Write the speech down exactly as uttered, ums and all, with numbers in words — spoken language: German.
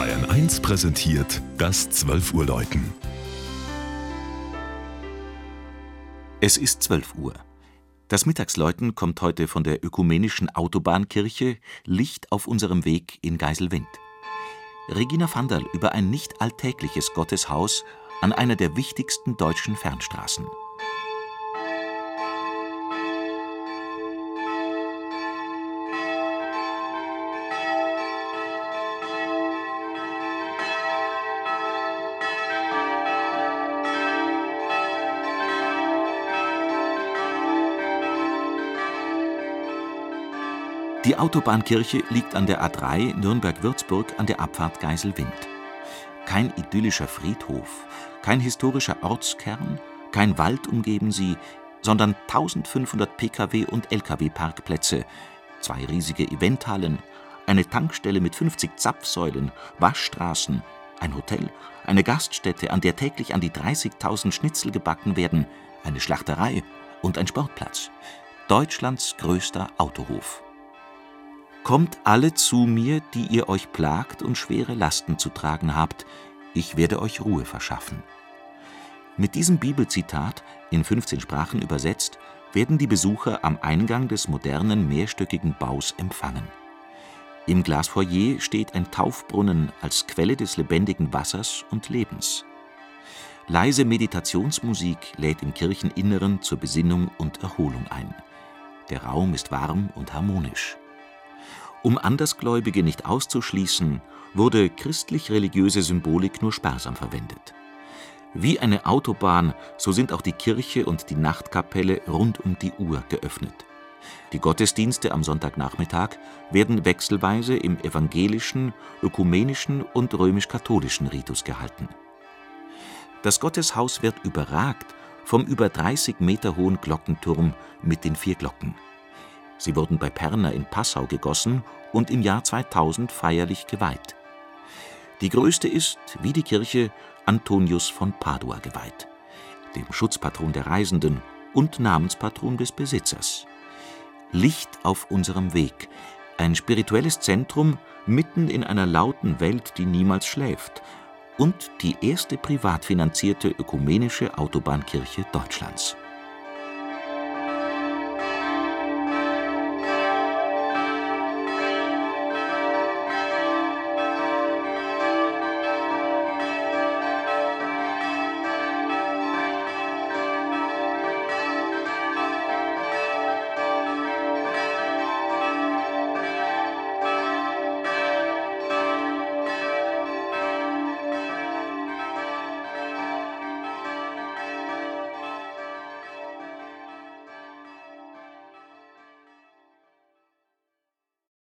Bayern eins präsentiert das zwölf Uhr Läuten. Es ist zwölf Uhr. Das Mittagsläuten kommt heute von der Ökumenischen Autobahnkirche Licht auf unserem Weg in Geiselwind. Regina Vanderl über ein nicht alltägliches Gotteshaus an einer der wichtigsten deutschen Fernstraßen. Die Autobahnkirche liegt an der A drei Nürnberg-Würzburg an der Abfahrt Geiselwind. Kein idyllischer Friedhof, kein historischer Ortskern, kein Wald umgeben sie, sondern eintausendfünfhundert Pkw- und Lkw-Parkplätze, zwei riesige Eventhallen, eine Tankstelle mit fünfzig Zapfsäulen, Waschstraßen, ein Hotel, eine Gaststätte, an der täglich an die dreißigtausend Schnitzel gebacken werden, eine Schlachterei und ein Sportplatz. Deutschlands größter Autohof. Kommt alle zu mir, die ihr euch plagt und schwere Lasten zu tragen habt, ich werde euch Ruhe verschaffen. Mit diesem Bibelzitat, in fünfzehn Sprachen übersetzt, werden die Besucher am Eingang des modernen mehrstöckigen Baus empfangen. Im Glasfoyer steht ein Taufbrunnen als Quelle des lebendigen Wassers und Lebens. Leise Meditationsmusik lädt im Kircheninneren zur Besinnung und Erholung ein. Der Raum ist warm und harmonisch. Um Andersgläubige nicht auszuschließen, wurde christlich-religiöse Symbolik nur sparsam verwendet. Wie eine Autobahn, so sind auch die Kirche und die Nachtkapelle rund um die Uhr geöffnet. Die Gottesdienste am Sonntagnachmittag werden wechselweise im evangelischen, ökumenischen und römisch-katholischen Ritus gehalten. Das Gotteshaus wird überragt vom über dreißig Meter hohen Glockenturm mit den vier Glocken. Sie wurden bei Perna in Passau gegossen und im Jahr zweitausend feierlich geweiht. Die größte ist, wie die Kirche, Antonius von Padua geweiht, dem Schutzpatron der Reisenden und Namenspatron des Besitzers. Licht auf unserem Weg, ein spirituelles Zentrum mitten in einer lauten Welt, die niemals schläft, und die erste privat finanzierte ökumenische Autobahnkirche Deutschlands.